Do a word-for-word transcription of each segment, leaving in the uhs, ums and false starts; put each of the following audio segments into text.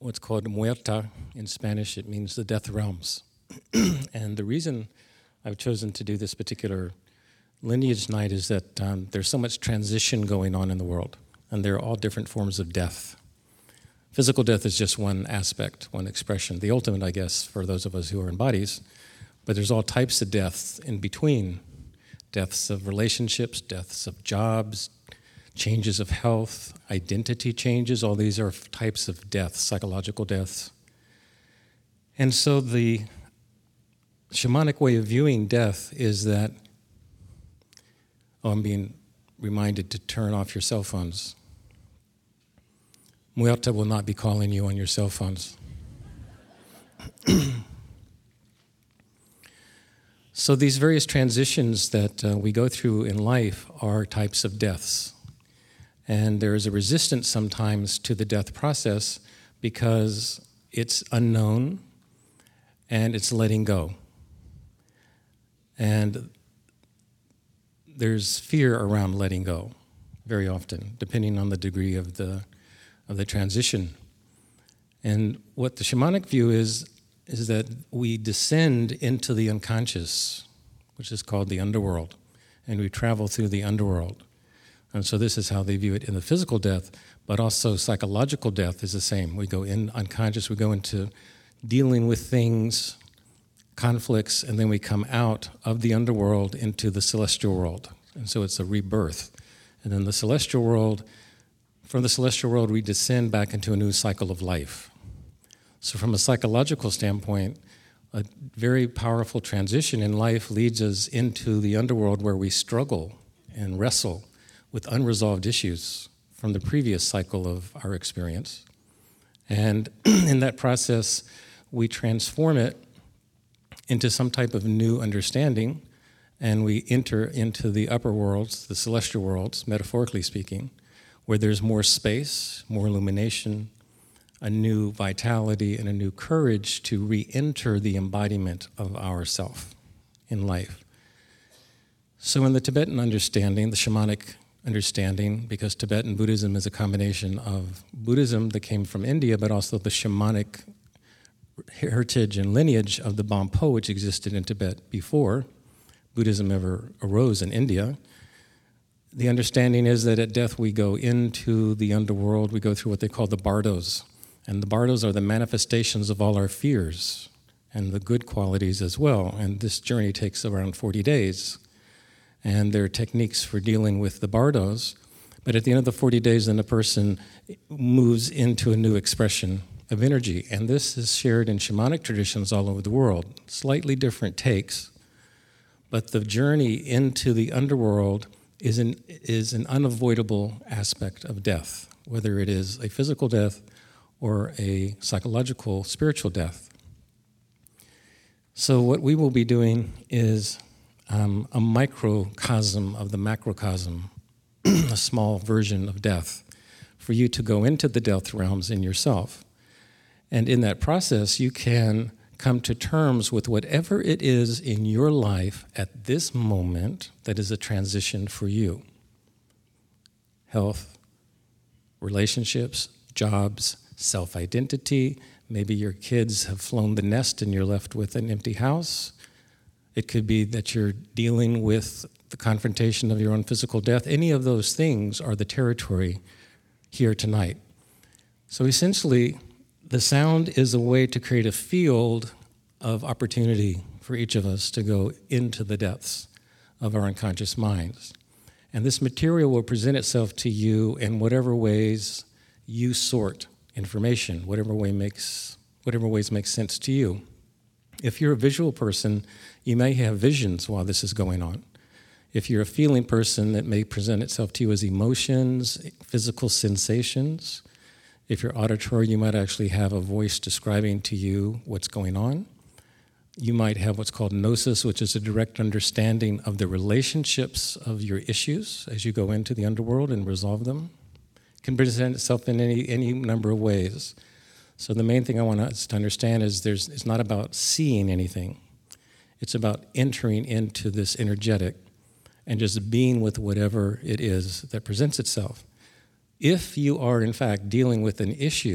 what's called muerta in Spanish. It means the death realms. And the reason I've chosen to do this particular lineage night is that um, there's so much transition going on in the world, and there are all different forms of death. Physical death is just one aspect, one expression, the ultimate, I guess, for those of us who are in bodies. But there's all types of deaths in between. Deaths of relationships, deaths of jobs, changes of health, identity changes. All these are types of deaths, psychological deaths. And so the shamanic way of viewing death is that, oh, I'm being reminded to turn off your cell phones. Muerta will not be calling you on your cell phones. So these various transitions that uh, we go through in life are types of deaths. And there is a resistance sometimes to the death process because it's unknown and it's letting go. And there's fear around letting go very often, depending on the degree of the of the transition. And what the shamanic view is, is that we descend into the unconscious, which is called the underworld, and we travel through the underworld. And so this is how they view it in the physical death, but also psychological death is the same. We go in unconscious, we go into dealing with things, conflicts, and then we come out of the underworld into the celestial world. And so it's a rebirth. And then the celestial world, from the celestial world, we descend back into a new cycle of life. So from a psychological standpoint, a very powerful transition in life leads us into the underworld where we struggle and wrestle with unresolved issues from the previous cycle of our experience. And in that process, we transform it into some type of new understanding, and we enter into the upper worlds, the celestial worlds, metaphorically speaking, where there's more space, more illumination, a new vitality, and a new courage to re-enter the embodiment of ourself in life. So in the Tibetan understanding, the shamanic understanding, because Tibetan Buddhism is a combination of Buddhism that came from India, but also the shamanic heritage and lineage of the Bonpo, which existed in Tibet before Buddhism ever arose in India. The understanding is that at death we go into the underworld, we go through what they call the bardos. And the bardos are the manifestations of all our fears and the good qualities as well. And this journey takes around forty days. And there are techniques for dealing with the bardos. But at the end of the forty days, then a person moves into a new expression of energy. And this is shared in shamanic traditions all over the world. Slightly different takes. But the journey into the underworld is an, is an unavoidable aspect of death, whether it is a physical death or a psychological, spiritual death. So what we will be doing is um, a microcosm of the macrocosm, a small version of death, for you to go into the death realms in yourself. And in that process, you can come to terms with whatever it is in your life at this moment that is a transition for you. Health, relationships, jobs, self-identity. Maybe your kids have flown the nest and you're left with an empty house. It could be that you're dealing with the confrontation of your own physical death. Any of those things are the territory here tonight. So essentially, the sound is a way to create a field of opportunity for each of us to go into the depths of our unconscious minds. And this material will present itself to you in whatever ways you sort information, whatever way makes whatever ways make sense to you. If you're a visual person, you may have visions while this is going on. If you're a feeling person, it may present itself to you as emotions, physical sensations. If you're auditory, you might actually have a voice describing to you what's going on. You might have what's called gnosis, which is a direct understanding of the relationships of your issues as you go into the underworld and resolve them. It can present itself in any, any number of ways. So the main thing I want us to understand is there's, it's not about seeing anything. It's about entering into this energetic and just being with whatever it is that presents itself. If you are, in fact, dealing with an issue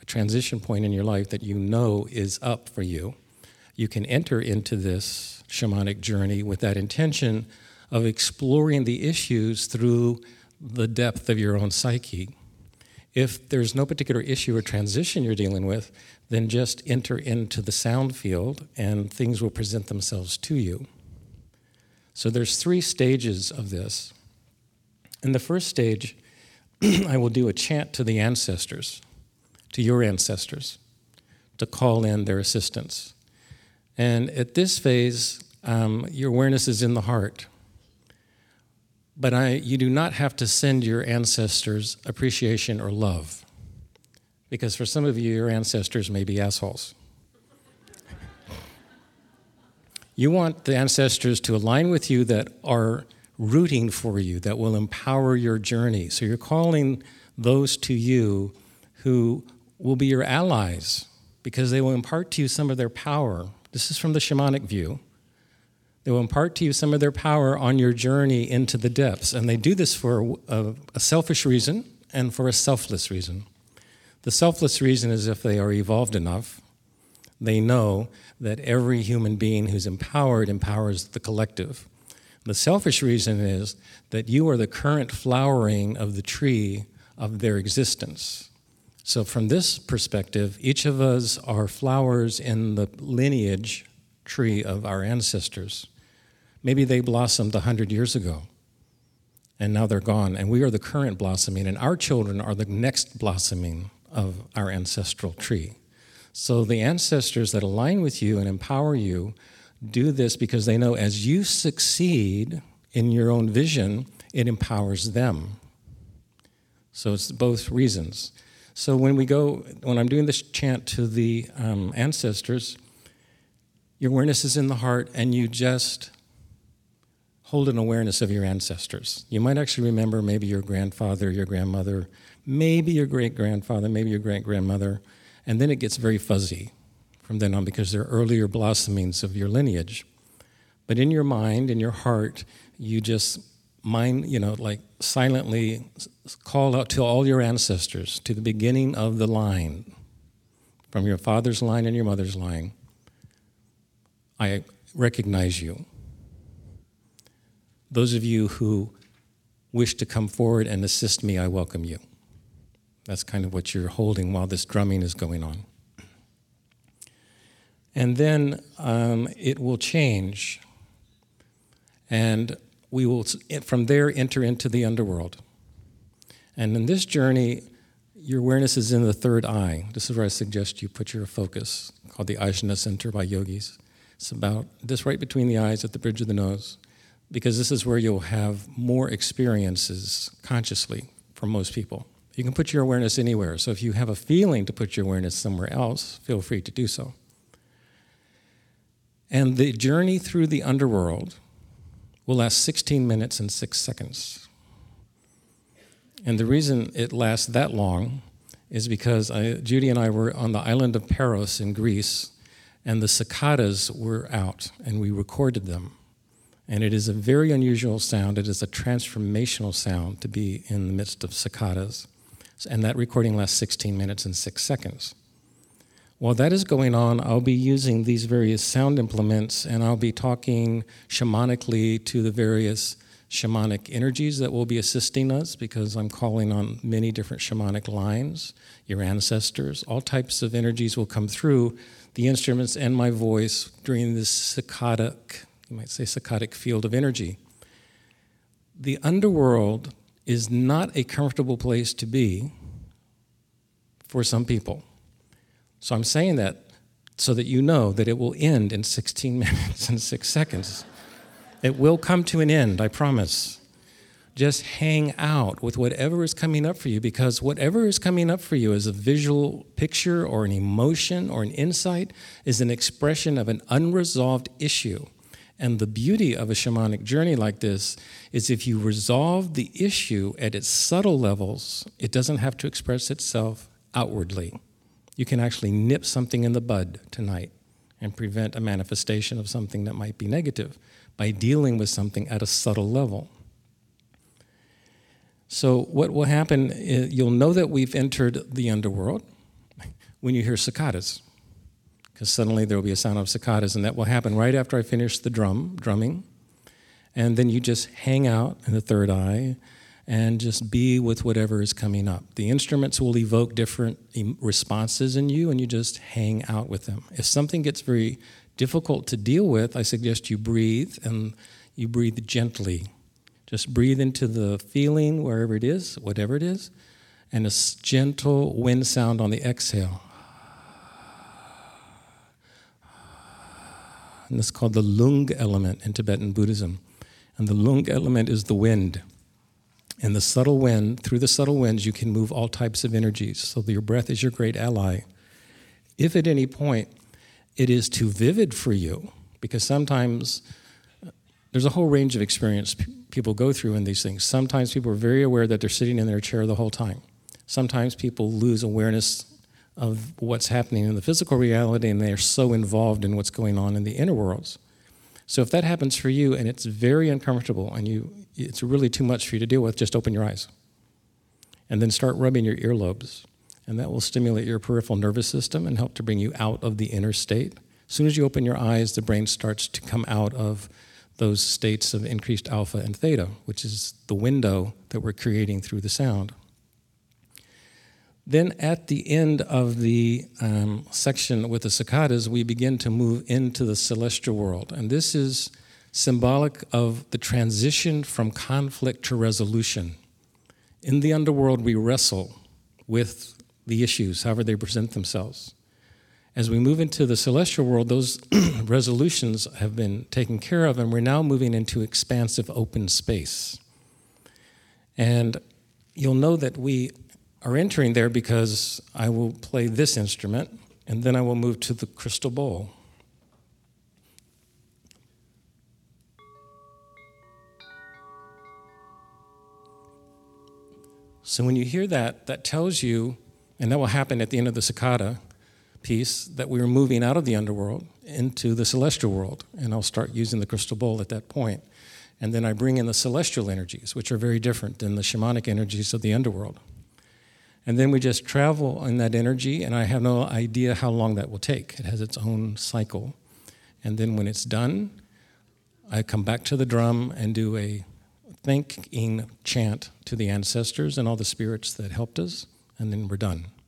a transition point in your life that you know is up for you, you can enter into this shamanic journey with that intention of exploring the issues through the depth of your own psyche. If there's no particular issue or transition you're dealing with, then just enter into the sound field and things will present themselves to you. So there's three stages of this. In the first stage, I will do a chant to the ancestors, to your ancestors, to call in their assistance. And at this phase, um, your awareness is in the heart. But I, you do not have to send your ancestors appreciation or love, because for some of you, your ancestors may be assholes. You want the ancestors to align with you that are rooting for you, that will empower your journey. So you're calling those to you who will be your allies, because they will impart to you some of their power. This is from the shamanic view. They will impart to you some of their power on your journey into the depths. And they do this for a, a selfish reason and for a selfless reason. The selfless reason is if they are evolved enough, they know that every human being who's empowered empowers the collective. The selfish reason is that you are the current flowering of the tree of their existence. So from this perspective, each of us are flowers in the lineage tree of our ancestors. Maybe they blossomed one hundred years ago, and now they're gone, and we are the current blossoming, and our children are the next blossoming of our ancestral tree. So the ancestors that align with you and empower you do this because they know as you succeed in your own vision, it empowers them. So it's both reasons. So when we go, when I'm doing this chant to the um, ancestors, your awareness is in the heart, and you just hold an awareness of your ancestors. You might actually remember maybe your grandfather, your grandmother, maybe your great-grandfather, maybe your great-grandmother, and then it gets very fuzzy from then on because they're earlier blossomings of your lineage. But in your mind, in your heart, you just mind, you know, like silently call out to all your ancestors, to the beginning of the line, from your father's line and your mother's line. I recognize you. Those of you who wish to come forward and assist me, I welcome you. That's kind of what you're holding while this drumming is going on. And then um, it will change, and we will, from there, enter into the underworld. And in this journey, your awareness is in the third eye. This is where I suggest you put your focus, called the Ajna Center by yogis. It's about this right between the eyes at the bridge of the nose, because this is where you'll have more experiences consciously for most people. You can put your awareness anywhere. So if you have a feeling to put your awareness somewhere else, feel free to do so. And the journey through the underworld will last sixteen minutes and six seconds. And the reason it lasts that long is because I, Judy and I were on the island of Paros in Greece, and the cicadas were out, and we recorded them. And it is a very unusual sound. It is a transformational sound to be in the midst of cicadas. And that recording lasts sixteen minutes and six seconds. While that is going on, I'll be using these various sound implements, and I'll be talking shamanically to the various shamanic energies that will be assisting us, because I'm calling on many different shamanic lines, your ancestors. All types of energies will come through the instruments and my voice during this saccadic, you might say saccadic field of energy. The underworld is not a comfortable place to be for some people. So I'm saying that so that you know that it will end in sixteen minutes and six seconds. It will come to an end, I promise. Just hang out with whatever is coming up for you, because whatever is coming up for you as a visual picture or an emotion or an insight is an expression of an unresolved issue. And the beauty of a shamanic journey like this is if you resolve the issue at its subtle levels, it doesn't have to express itself outwardly. You can actually nip something in the bud tonight and prevent a manifestation of something that might be negative by dealing with something at a subtle level. So what will happen is you'll know that we've entered the underworld, when you hear cicadas, because suddenly there will be a sound of cicadas, and that will happen right after I finish the drum, drumming. And then you just hang out in the third eye and just be with whatever is coming up. The instruments will evoke different responses in you, and you just hang out with them. If something gets very difficult to deal with, I suggest you breathe, and you breathe gently. Just breathe into the feeling wherever it is, whatever it is, and a gentle wind sound on the exhale. And this is called the lung element in Tibetan Buddhism. And the lung element is the wind. And the subtle wind, through the subtle winds, you can move all types of energies. So your breath is your great ally. If at any point it is too vivid for you, because sometimes there's a whole range of experience p- people go through in these things. Sometimes people are very aware that they're sitting in their chair the whole time. Sometimes people lose awareness of what's happening in the physical reality, and they're so involved in what's going on in the inner worlds. So if that happens for you and it's very uncomfortable and you it's really too much for you to deal with, just open your eyes. And then start rubbing your earlobes. And that will stimulate your peripheral nervous system and help to bring you out of the inner state. As soon as you open your eyes, the brain starts to come out of those states of increased alpha and theta, which is the window that we're creating through the sound. Then at the end of the um, section with the cicadas, we begin to move into the celestial world. And this is symbolic of the transition from conflict to resolution. In the underworld, we wrestle with the issues, however they present themselves. As we move into the celestial world, those resolutions have been taken care of, and we're now moving into expansive open space. And you'll know that we are entering there because I will play this instrument, and then I will move to the crystal bowl. So when you hear that, that tells you, and that will happen at the end of the cicada piece, that we are moving out of the underworld into the celestial world. And I'll start using the crystal bowl at that point. And then I bring in the celestial energies, which are very different than the shamanic energies of the underworld. And then we just travel in that energy, and I have no idea how long that will take. It has its own cycle. And then when it's done, I come back to the drum and do a thanking chant to the ancestors and all the spirits that helped us, and then we're done.